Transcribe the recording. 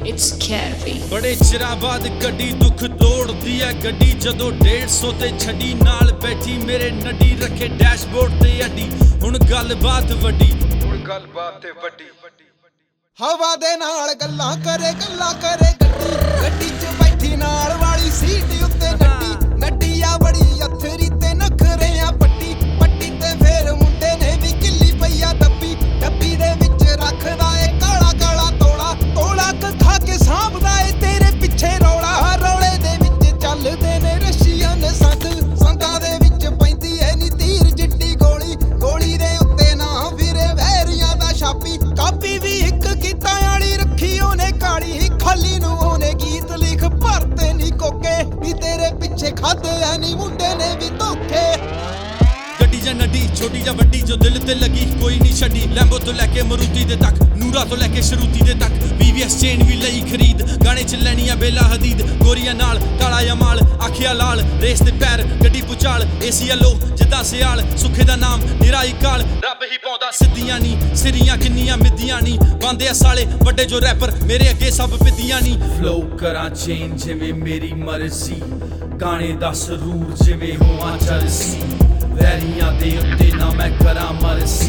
it's scary। बड़े चिरां बाद गड्डी दुख तोड़दी है गड्डी जदों 150 ते छड्डी नाल बैठी मेरे नड्डी रखे डैशबोर्ड ते अड्डी हुण गलबात वड्डी हवा दे नाल गल्लां करे गड्डी च बैठी नाल वाली सीट उत्ते नड्डी आ बड़ी अथरी ते नखरियां पट्टी ते फेर मुंडे ने भी किल्ली पईया डब्बी दे विच रखदा ए काला तोड़ा खा के सांभदा ए तेरे पिछे रौले दे विच चलदे ने रशियन संगां दे विच पैंदी ए नी तीर जिड्डी गोली दे उत्ते ना फिरे वैरियां दा छापी कापी भी इक गीतां वाली रखी ओने काली खाली नूं ओने गीत लिख भरते नी कोके नी तेरे पिछे खादे ऐ नी मुंडे ने भी धोखे गड्डी जा नड्डी छोटी जा वड्डी जो दिल ते लगी कोई नहीं छड्डी लैंबो तो लैके मरूती दे तक नूरा तो लैके शरूती दे तक VVS चेन भी लई खरीद गाने च लैनियां बेला हदीद गोरियां नाल काला जमाल आखिया लाल रेस ते पैर गड्डी पुचाल एसी लो जिद्दां सियाल सुखे दा नाम निराई काल रब ही पाउंदा सिद्धियां नी सिरियां किन्नियां मिद्दियां नी बांदे आ साले वड्डे जो रैपर मेरे अगे सब पिद्दियां नी फ्लो करां चेन जिवें मेरी मर्जी गाने दा सरूर जिवें होवां चलसी वैरियां दे उत्ते ना मैं करां मरसी